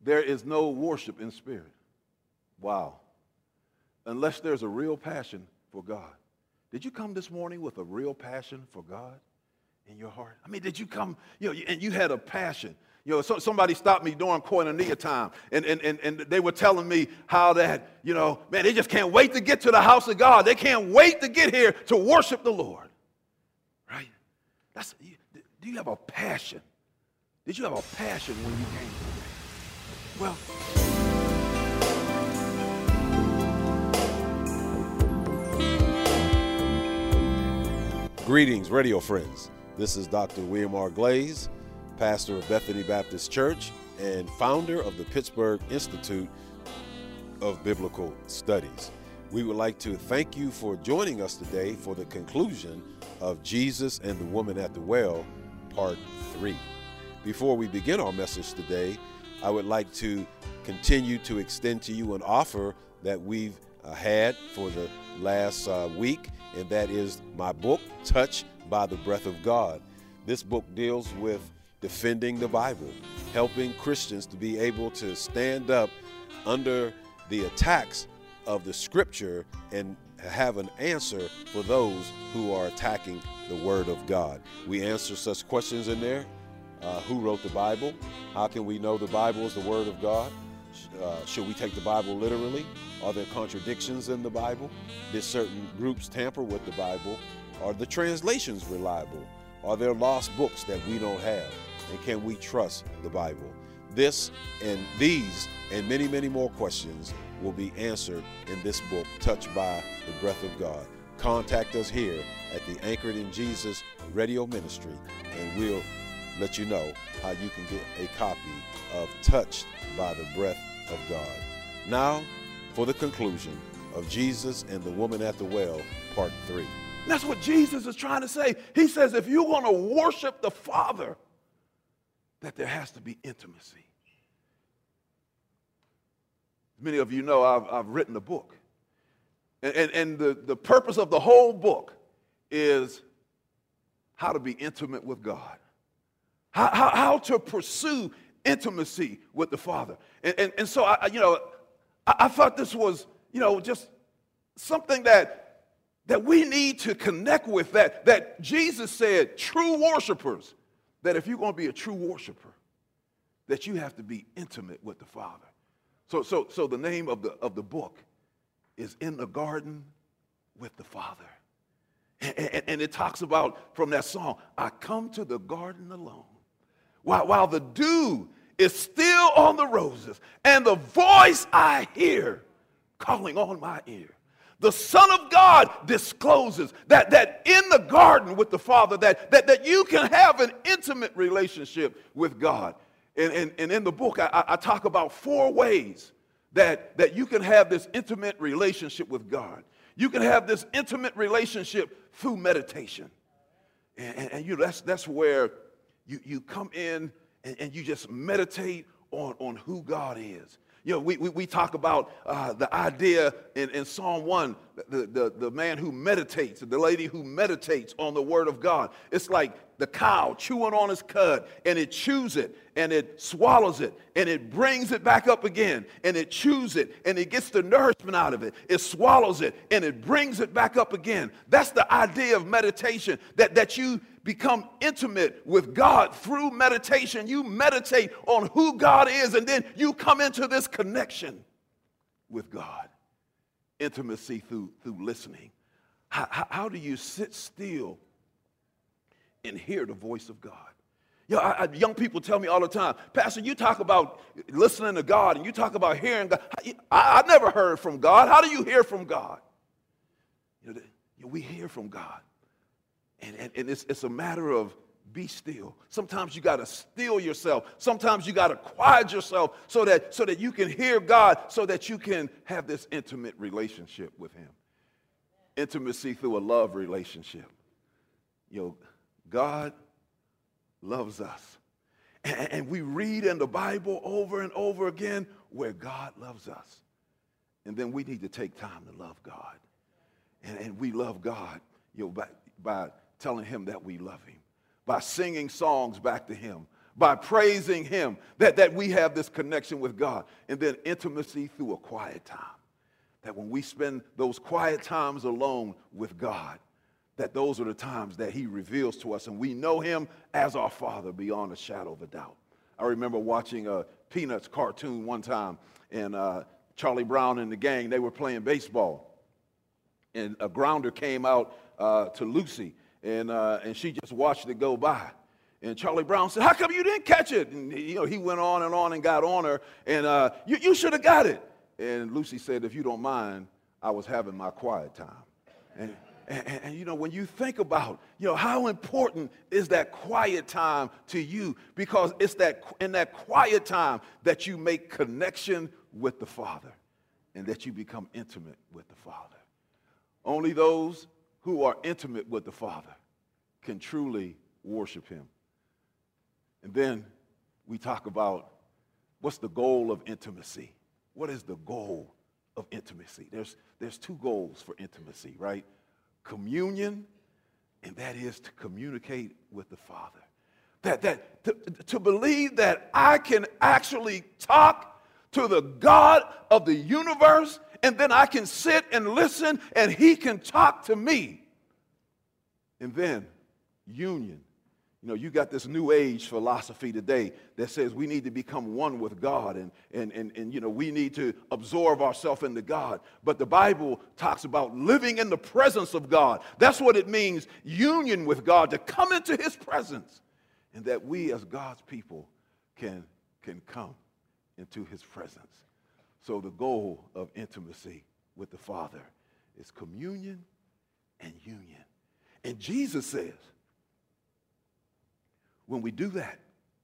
there is no worship in spirit. Wow. Unless there's a real passion for God. Did you come this morning with a real passion for God in your heart? I mean, did you come, and you had a passion? Somebody stopped me during koinonia time, and they were telling me how that, man, they just can't wait to get to the house of God. They can't wait to get here to worship the Lord. Right? Do you have a passion? Did you have a passion when you came today? Well, greetings, radio friends. This is Dr. William R. Glaze, pastor of Bethany Baptist Church and founder of the Pittsburgh Institute of Biblical Studies. We would like to thank you for joining us today for the conclusion of Jesus and the Woman at the Well, Part 3. Before we begin our message today, I would like to continue to extend to you an offer that we've had for the last week, and that is my book, Touched by the Breath of God. This book deals with defending the Bible, helping Christians to be able to stand up under the attacks of the Scripture and have an answer for those who are attacking the Word of God. We answer such questions in there. Who wrote the Bible? How can we know the Bible is the Word of God? Should we take the Bible literally? Are there contradictions in the Bible? Did certain groups tamper with the Bible? Are the translations reliable? Are there lost books that we don't have? And can we trust the Bible? This and these and many, many more questions will be answered in this book, Touched by the Breath of God. Contact us here at the Anchored in Jesus Radio Ministry, and we'll let you know how you can get a copy of Touched by the Breath of God. Now, for the conclusion of Jesus and the Woman at the Well, Part 3. That's what Jesus is trying to say. He says if you want to worship the Father, that there has to be intimacy. Many of you know I've written a book. And the purpose of the whole book is how to be intimate with God. How to pursue intimacy with the Father. And so, I thought this was, just something that we need to connect with, that Jesus said, true worshipers, that if you're going to be a true worshiper, that you have to be intimate with the Father. So the name of the book is In the Garden with the Father. And it talks about, from that song, I come to the garden alone, while the dew is still on the roses, and the voice I hear calling on my ear. The Son of God discloses that in the garden with the Father, that you can have an intimate relationship with God. And in the book, I talk about 4 ways that you can have this intimate relationship with God. You can have this intimate relationship through meditation. And that's where you come in and you just meditate on who God is. We talk about the idea in Psalm 1, the man who meditates, the lady who meditates on the Word of God. It's like the cow chewing on its cud, and it chews it, and it swallows it, and it brings it back up again, and it chews it, and it gets the nourishment out of it. It swallows it, and it brings it back up again. That's the idea of meditation, that you become intimate with God through meditation. You meditate on who God is, and then you come into this connection with God. Intimacy through listening. How do you sit still and hear the voice of God? Young people tell me all the time, Pastor, you talk about listening to God and you talk about hearing God. I never heard from God. How do you hear from God? We hear from God. And it's a matter of be still. Sometimes you got to still yourself. Sometimes you got to quiet yourself so that you can hear God, so that you can have this intimate relationship with Him. Intimacy through a love relationship. God loves us. And we read in the Bible over and over again where God loves us. And then we need to take time to love God. And we love God by telling Him that we love Him, by singing songs back to Him, by praising him, that we have this connection with God. And then intimacy through a quiet time. That when we spend those quiet times alone with God, that those are the times that he reveals to us and we know him as our Father beyond a shadow of a doubt. I remember watching a Peanuts cartoon one time, and Charlie Brown and the gang, they were playing baseball. And a grounder came out to Lucy, and she just watched it go by. And Charlie Brown said, "How come you didn't catch it?" And he went on and got on her, and you should have got it. And Lucy said, "If you don't mind, I was having my quiet time." And when you think about, how important is that quiet time to you? Because it's in that quiet time that you make connection with the Father and that you become intimate with the Father. Only those who are intimate with the Father can truly worship him. And then we talk about what's the goal of intimacy. What is the goal of intimacy? There's two goals for intimacy, right? Communion, and that is to communicate with the Father. To believe that I can actually talk to the God of the universe, and then I can sit and listen, and he can talk to me. And then union. You got this new age philosophy today that says we need to become one with God and we need to absorb ourselves into God. But the Bible talks about living in the presence of God. That's what it means, union with God, to come into his presence. And that we as God's people can come into his presence. So the goal of intimacy with the Father is communion and union. And Jesus says, when we do that,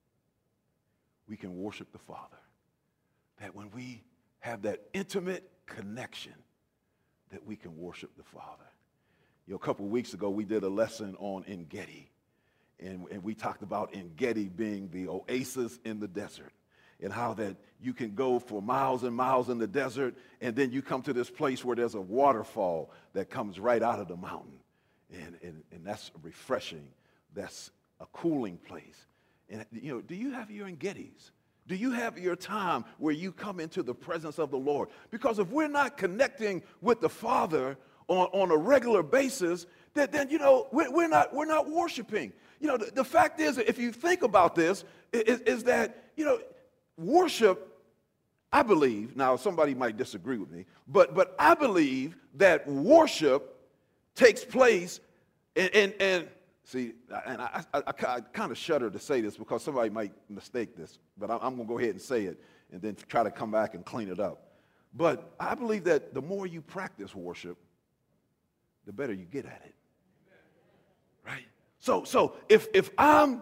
we can worship the Father. That when we have that intimate connection, that we can worship the Father. A couple of weeks ago, we did a lesson on En-Gedi. And we talked about En-Gedi being the oasis in the desert. And how that you can go for miles and miles in the desert, and then you come to this place where there's a waterfall that comes right out of the mountain. And that's refreshing. That's a cooling place. And do you have your En-Gedis? Do you have your time where you come into the presence of the Lord? Because if we're not connecting with the Father on a regular basis, then we're not worshiping. The fact is, if you think about this, is that worship, I believe, now somebody might disagree with me, but I believe that worship takes place and see, and I kind of shudder to say this because somebody might mistake this, but I'm going to go ahead and say it and then try to come back and clean it up. But I believe that the more you practice worship, the better you get at it. Right? So if I'm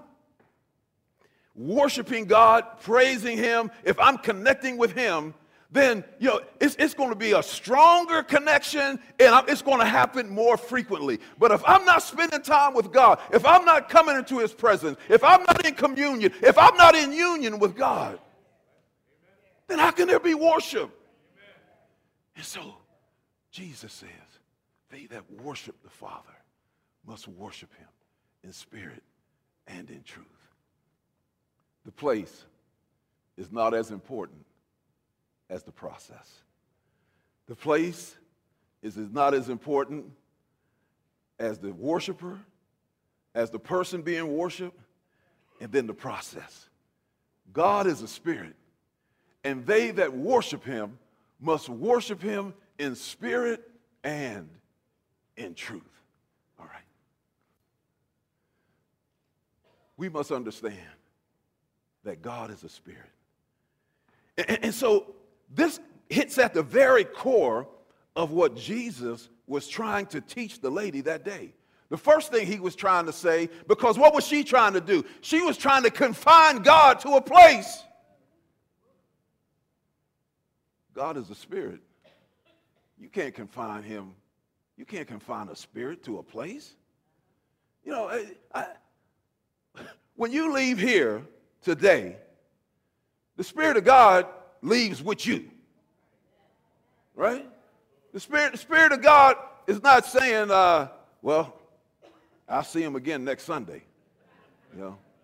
worshiping God, praising him, if I'm connecting with him, then it's going to be a stronger connection, and it's going to happen more frequently. But if I'm not spending time with God, if I'm not coming into his presence, if I'm not in communion, if I'm not in union with God, then how can there be worship? And so Jesus says, they that worship the Father must worship him in spirit and in truth. The place is not as important as the process. The place is not as important as the worshiper, as the person being worshiped, and then the process. God is a spirit, and they that worship him must worship him in spirit and in truth. All right. We must understand that God is a spirit. And so this hits at the very core of what Jesus was trying to teach the lady that day. The first thing he was trying to say, because what was she trying to do? She was trying to confine God to a place. God is a spirit. You can't confine him. You can't confine a spirit to a place. When you leave here today, the Spirit of God leaves with you. Right? The Spirit of God is not saying, well, I'll see him again next Sunday.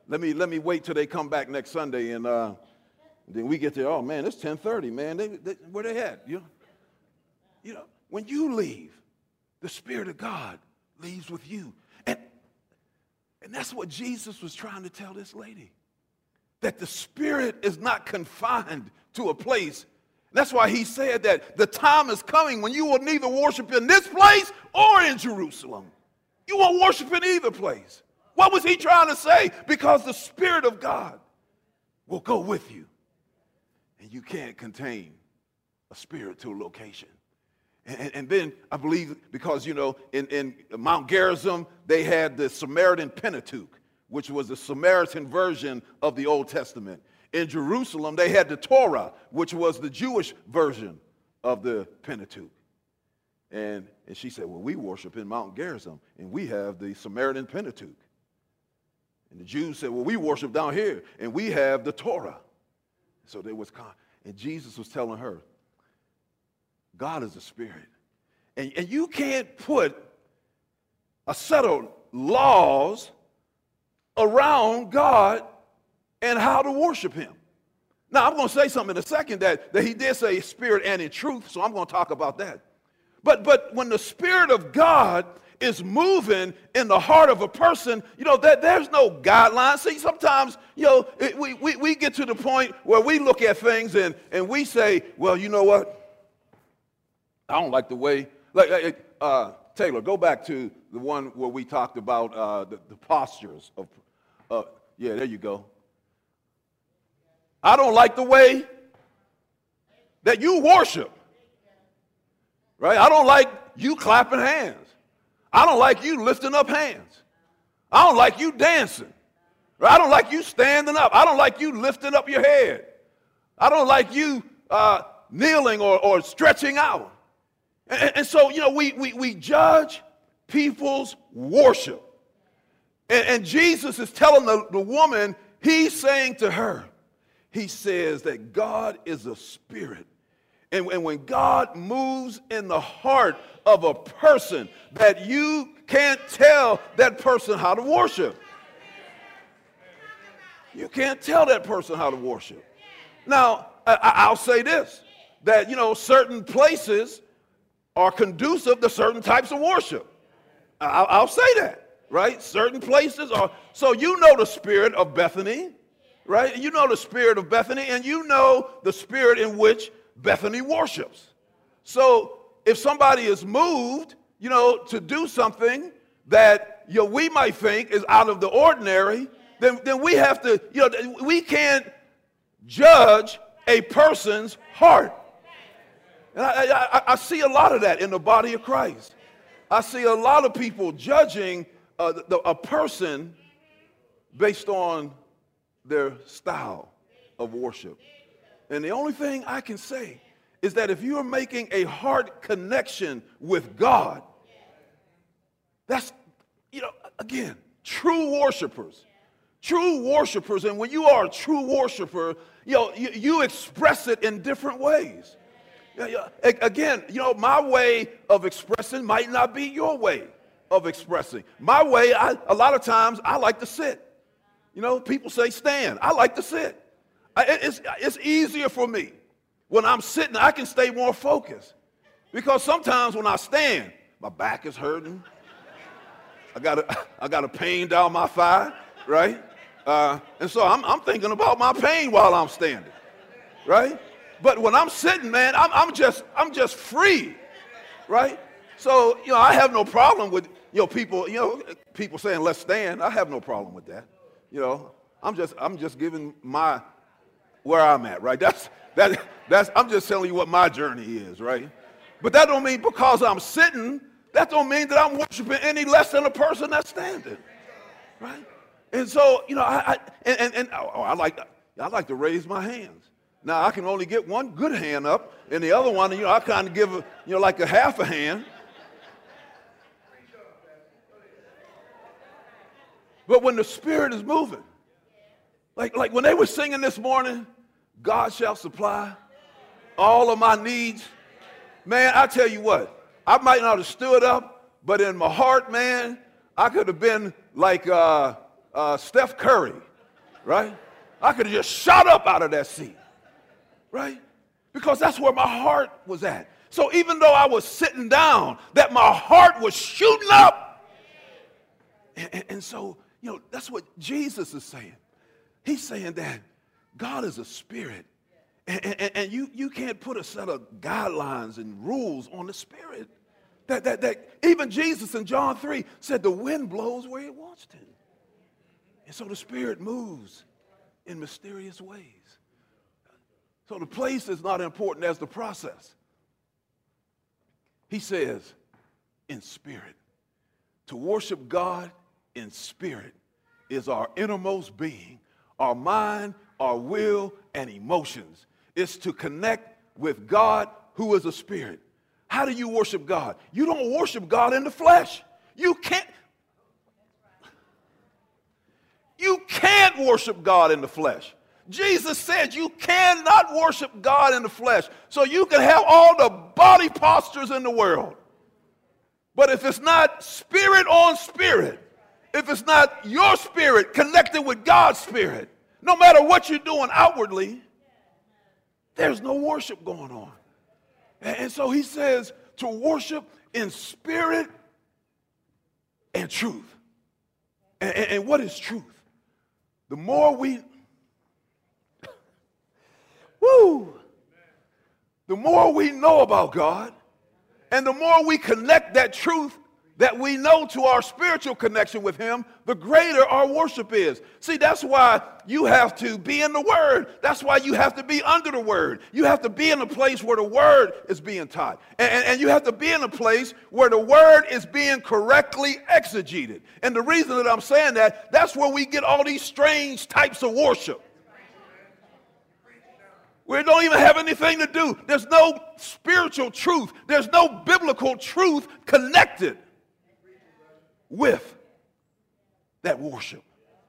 let me wait till they come back next Sunday, and then we get there. Oh man, it's 10:30, man. Where they at? You know, when you leave, the Spirit of God leaves with you, and that's what Jesus was trying to tell this lady, that the Spirit is not confined to a place. That's why he said that the time is coming when you will neither worship in this place or in Jerusalem. You won't worship in either place. What was he trying to say? Because the Spirit of God will go with you. And you can't contain a spirit to a location. And then I believe because, you know, in Mount Gerizim, they had the Samaritan Pentateuch, which was the Samaritan version of the Old Testament. In Jerusalem, they had the Torah, which was the Jewish version of the Pentateuch. And she said, well, we worship in Mount Gerizim, and we have the Samaritan Pentateuch. And the Jews said, well, we worship down here, and we have the Torah. So there was, and Jesus was telling her, God is a spirit. And you can't put a set of laws around God and how to worship him. Now, I'm going to say something in a second that he did say spirit and in truth, so I'm going to talk about that. But when the Spirit of God is moving in the heart of a person, you know, there's no guidelines. See, sometimes, you know, we get to the point where we look at things and we say, well, you know what? I don't like the way, Taylor, go back to the one where we talked about the postures of, yeah, there you go. I don't like the way that you worship, right? I don't like you clapping hands. I don't like you lifting up hands. I don't like you dancing. Right? I don't like you standing up. I don't like you lifting up your head. I don't like you kneeling or stretching out. And so, you know, we judge people's worship. And Jesus is telling the woman, he's saying to her, he says that God is a spirit. And when God moves in the heart of a person, that you can't tell that person how to worship. You can't tell that person how to worship. Now, I'll say this, that, you know, certain places are conducive to certain types of worship. I'll say that, right? Certain places are. So you know the spirit of Bethany, right? You know the spirit of Bethany, and you know the spirit in which Bethany worships. So if somebody is moved, you know, to do something that, you know, we might think is out of the ordinary, then we have to, you know, we can't judge a person's heart. And I see a lot of that in the body of Christ. I see a lot of people judging a person based on their style of worship. And the only thing I can say is that if you are making a heart connection with God, that's, you know, again, true worshipers. True worshipers, and when you are a true worshiper, you know, you express it in different ways. Again, you know, my way of expressing might not be your way of expressing. My way, a lot of times, I like to sit. You know, people say stand. I like to sit. It's easier for me. When I'm sitting, I can stay more focused. Because sometimes when I stand, my back is hurting. I got a pain down my thigh, right? And so I'm thinking about my pain while I'm standing, right? But when I'm sitting, man, I'm just free, right? So, you know, I have no problem with, you know, people saying let's stand. I have no problem with that. You know, I'm just giving where I'm at, right? I'm just telling you what my journey is, right? But that don't mean because I'm sitting, that don't mean that I'm worshiping any less than a person that's standing, right? And so, you know, I like to raise my hands. Now I can only get one good hand up, and the other one, you know, I kind of give like a half a hand. But when the Spirit is moving, like when they were singing this morning, God shall supply all of my needs. Man, I tell you what, I might not have stood up, but in my heart, man, I could have been like Steph Curry, right? I could have just shot up out of that seat, right? Because that's where my heart was at. So even though I was sitting down, that my heart was shooting up. And so, that's what Jesus is saying. He's saying that God is a spirit. And you can't put a set of guidelines and rules on the spirit. That even Jesus in John 3 said the wind blows where it wants to. And so the spirit moves in mysterious ways. So the place is not important as the process. He says, in spirit. To worship God in spirit is our innermost being, our mind, our will, and emotions. It's to connect with God who is a spirit. How do you worship God? You don't worship God in the flesh. You can't worship God in the flesh. Jesus said you cannot worship God in the flesh. So you can have all the body postures in the world. But if it's not spirit on spirit, if it's not your spirit connected with God's spirit, no matter what you're doing outwardly, there's no worship going on. And so he says to worship in spirit and truth. And what is truth? The more we, the more we know about God, and the more we connect that truth that we know to our spiritual connection with him, the greater our worship is. See, that's why you have to be in the Word. That's why you have to be under the Word. You have to be in a place where the Word is being taught. And you have to be in a place where the Word is being correctly exegeted. And the reason that I'm saying that, that's where we get all these strange types of worship. We don't even have anything to do. There's no spiritual truth. There's no biblical truth connected with that worship.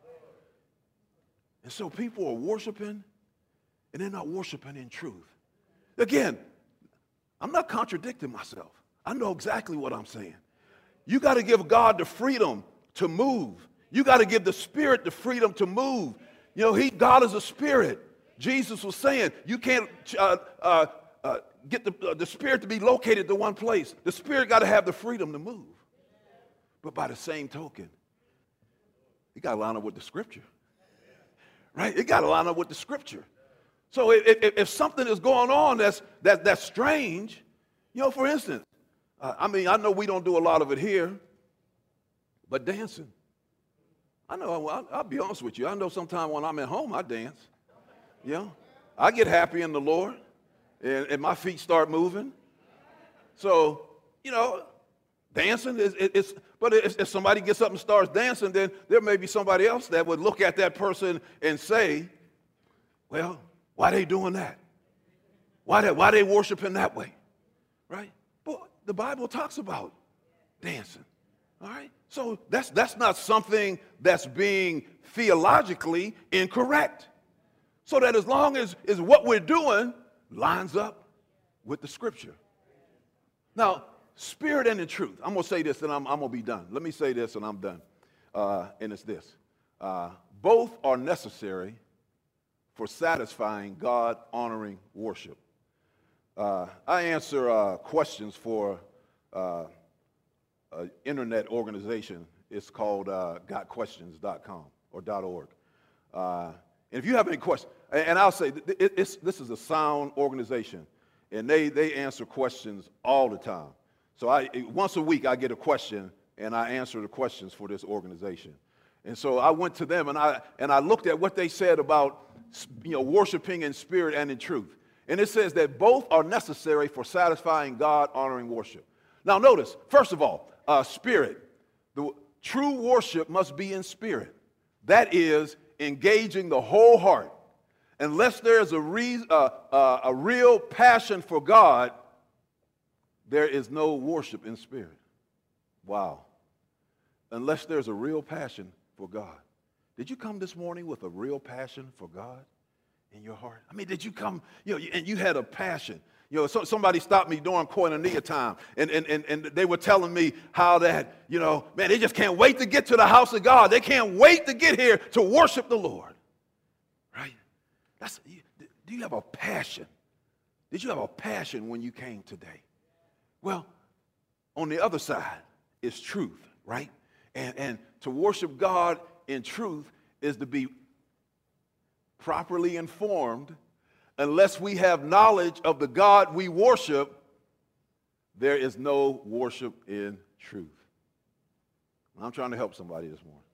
And so people are worshiping, and they're not worshiping in truth. Again, I'm not contradicting myself. I know exactly what I'm saying. You got to give God the freedom to move. You got to give the Spirit the freedom to move. God is a spirit. Jesus was saying you can't get the Spirit to be located to one place. The Spirit got to have the freedom to move. But by the same token, it got to line up with the Scripture. Right? It got to line up with the Scripture. So if something is going on that's strange, for instance, I know we don't do a lot of it here, but dancing. I know, I'll be honest with you. I know sometimes when I'm at home, I dance. I get happy in the Lord, and my feet start moving. So, dancing is but if somebody gets up and starts dancing, then there may be somebody else that would look at that person and say, well, why they doing that? Why they worshiping that way? Right? But the Bible talks about dancing. All right? So that's not something that's being theologically incorrect. So that as long as what we're doing lines up with the Scripture. Now, spirit and in truth. I'm going to say this and I'm going to be done. Let me say this and I'm done. And it's this. Both are necessary for satisfying God-honoring worship. I answer questions for an internet organization. It's called gotquestions.com or .org. And if you have any questions, and I'll say this is a sound organization, and they answer questions all the time. So once a week I get a question, and I answer the questions for this organization. And so I went to them, and I looked at what they said about worshiping in spirit and in truth. And it says that both are necessary for satisfying God-honoring worship. Now notice, first of all, spirit. The true worship must be in spirit. That is, engaging the whole heart. Unless there's a real passion for God, there is no worship in spirit. Wow. Unless there's a real passion for God. Did you come this morning with a real passion for God in your heart? I mean, did you come, and you had a passion? Somebody stopped me during Koinonia time, and they were telling me how that, man, they just can't wait to get to the house of God. They can't wait to get here to worship the Lord. Do you have a passion? Did you have a passion when you came today? Well, on the other side is truth, right? And to worship God in truth is to be properly informed. Unless we have knowledge of the God we worship, there is no worship in truth. I'm trying to help somebody this morning.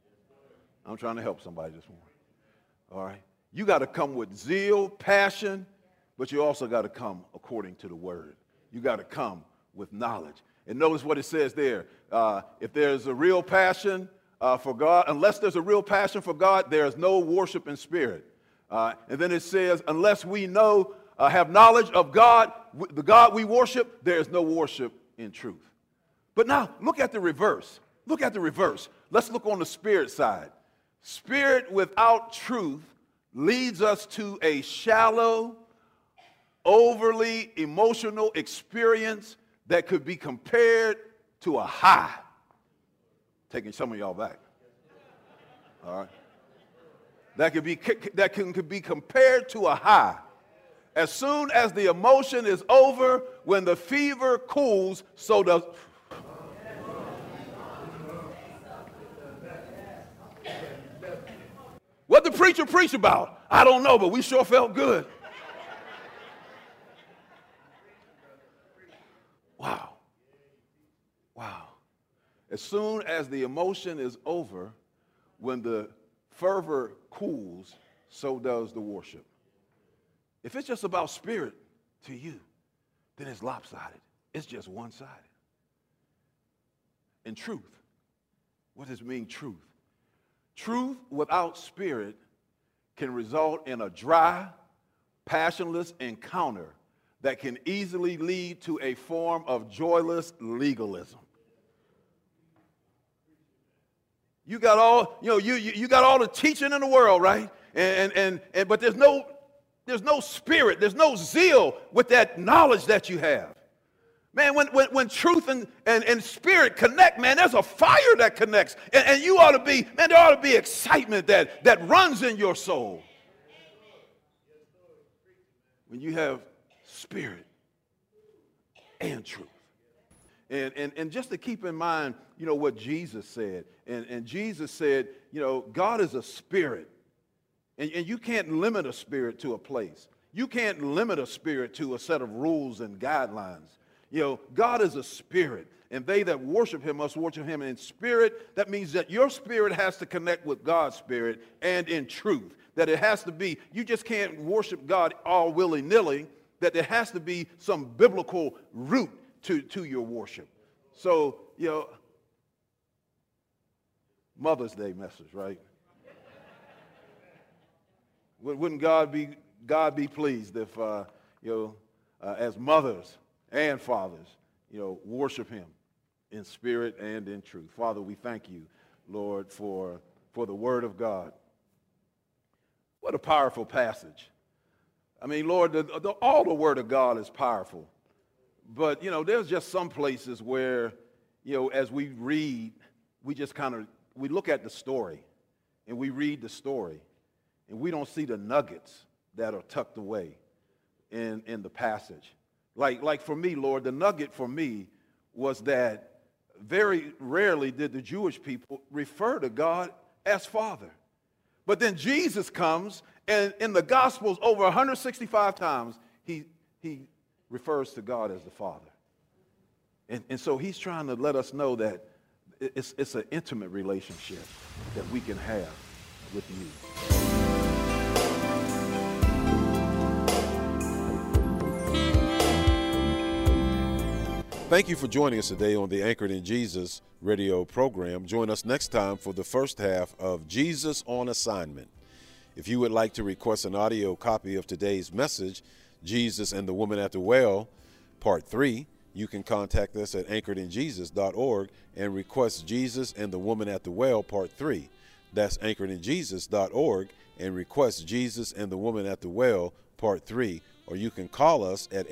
All right? You got to come with zeal, passion, but you also got to come according to the word. You got to come with knowledge. And notice what it says there. If there's a real passion for God, unless there's a real passion for God, there is no worship in spirit. And then it says, unless we know, have knowledge of God, the God we worship, there is no worship in truth. But now, look at the reverse. Let's look on the spirit side. Spirit without truth leads us to a shallow, overly emotional experience that could be compared to a high. Taking some of y'all back. All right. That can be compared to a high. As soon as the emotion is over, when the fever cools, so does. What the preacher preach about? I don't know, but we sure felt good. Wow. As soon as the emotion is over, when the fervor cools, so does the worship. If it's just about spirit to you, then it's lopsided. It's just one-sided. And truth. What does it mean, truth? Truth without spirit can result in a dry, passionless encounter that can easily lead to a form of joyless legalism. You got all, you got all the teaching in the world, right? But there's no spirit, there's no zeal with that knowledge that you have. Man, when truth and spirit connect, man, there's a fire that connects. And you ought to be, man, there ought to be excitement that runs in your soul. When you have spirit and truth. And just to keep in mind, what Jesus said. And Jesus said, God is a spirit. And you can't limit a spirit to a place. You can't limit a spirit to a set of rules and guidelines. God is a spirit. And they that worship him must worship him in spirit. That means that your spirit has to connect with God's spirit and in truth. That it has to be, you just can't worship God all willy-nilly. That there has to be some biblical root to your worship. So, Mother's Day message, right? Wouldn't God be pleased if, as mothers and fathers, worship him in spirit and in truth. Father, we thank you, Lord, for the word of God. What a powerful passage. I mean, Lord, all the word of God is powerful. But, there's just some places where, as we read, we look at the story and we read the story and we don't see the nuggets that are tucked away in the passage. Like for me, Lord, the nugget for me was that very rarely did the Jewish people refer to God as Father. But then Jesus comes, and in the Gospels, over 165 times, he refers to God as the Father. And so he's trying to let us know that it's an intimate relationship that we can have with you. Thank you for joining us today on the Anchored in Jesus radio program. Join us next time for the first half of Jesus on Assignment. If you would like to request an audio copy of today's message, Jesus and the Woman at the Well, Part 3, you can contact us at anchoredinjesus.org and request Jesus and the Woman at the Well, Part 3. That's anchoredinjesus.org and request Jesus and the Woman at the Well, Part 3. Or you can call us at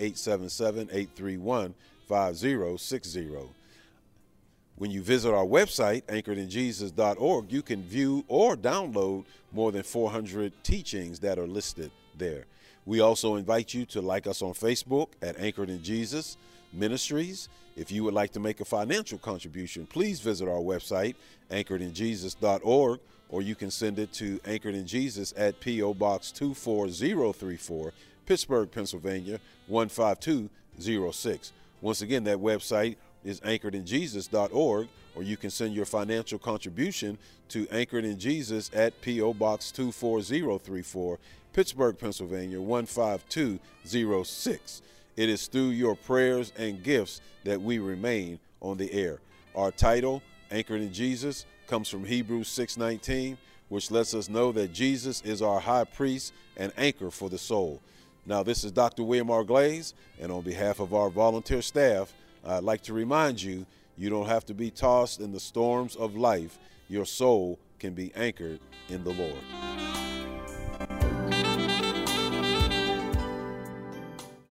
877-831-5060. When you visit our website, anchoredinjesus.org, you can view or download more than 400 teachings that are listed there. We also invite you to like us on Facebook at Anchored in Jesus Ministries. If you would like to make a financial contribution, please visit our website, anchoredinjesus.org, or you can send it to Anchored in Jesus at P.O. Box 24034, Pittsburgh, Pennsylvania, 15206. Once again, that website is anchoredinjesus.org, or you can send your financial contribution to Anchored in Jesus at P.O. Box 24034, Pittsburgh, Pennsylvania, 15206. It is through your prayers and gifts that we remain on the air. Our title, Anchored in Jesus, comes from Hebrews 6:19, which lets us know that Jesus is our high priest and anchor for the soul. Now, this is Dr. William R. Glaze, and on behalf of our volunteer staff, I'd like to remind you, you don't have to be tossed in the storms of life. Your soul can be anchored in the Lord.